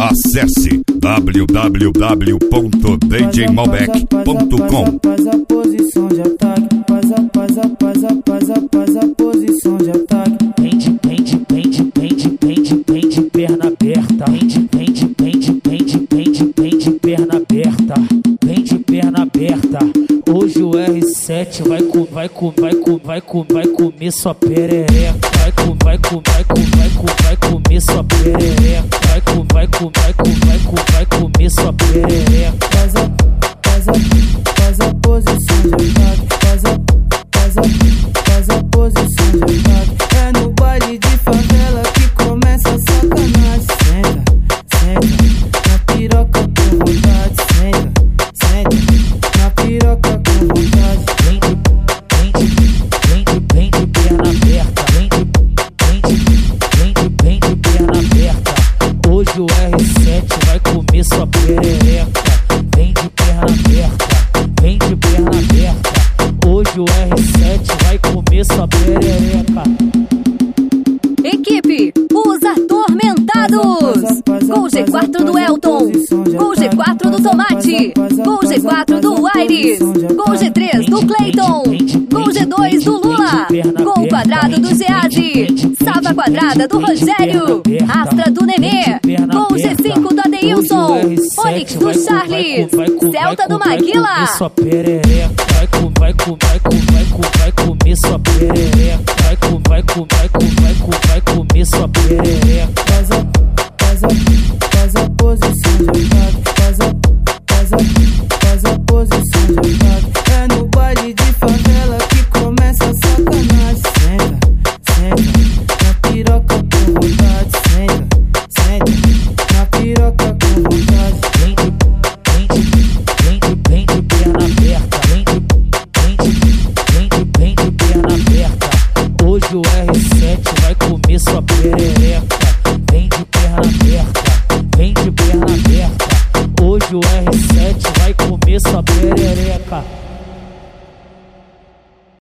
Acesse www.djmalbec.com. Faz a posição de ataque, faz a posição de ataque. Vem de perna aberta. Vem de perna aberta. Hoje o R7 vai comer sua perereca. Vai comer sua perereca. Vai comer sua perereca. Faz a posição de ataque, faz a posição de ataque. É no baile de favela que começa a sacanagem. Senta, na piroca com vontade. Senta, na piroca com vontade. Vem de perna aberta. Vem de perna aberta. Hoje o R7 vai comer sua perereca. Vem de perna aberta. Hoje o R7 vai comer sua perereca. Equipe, os atormentados. Gol G4 do Elton. Gol G4 do Tomate. Gol G4 do Aires. Gol G3 do Cleiton. Gol G2 do Lula. Gol quadrado do Geade. Sava quadrada do Rogério. Astra do Nenê. Gol G5 do Adeilson. Onix do Charles. Celta do Maguila. Sua perereca. Vai comer sua perereca. Vai comer sua perereca. Faz a posição de ataque, faz a posição de ataque. É no baile de favela que começa a sacanagem. Senta, na piroca com vontade. Senta, na piroca com vontade. Vem de perna aberta. Vem de perna aberta. Hoje o R7 vai comer sua perereca. Vem de perna aberta. Hoje o R7 vai comer sua perereca.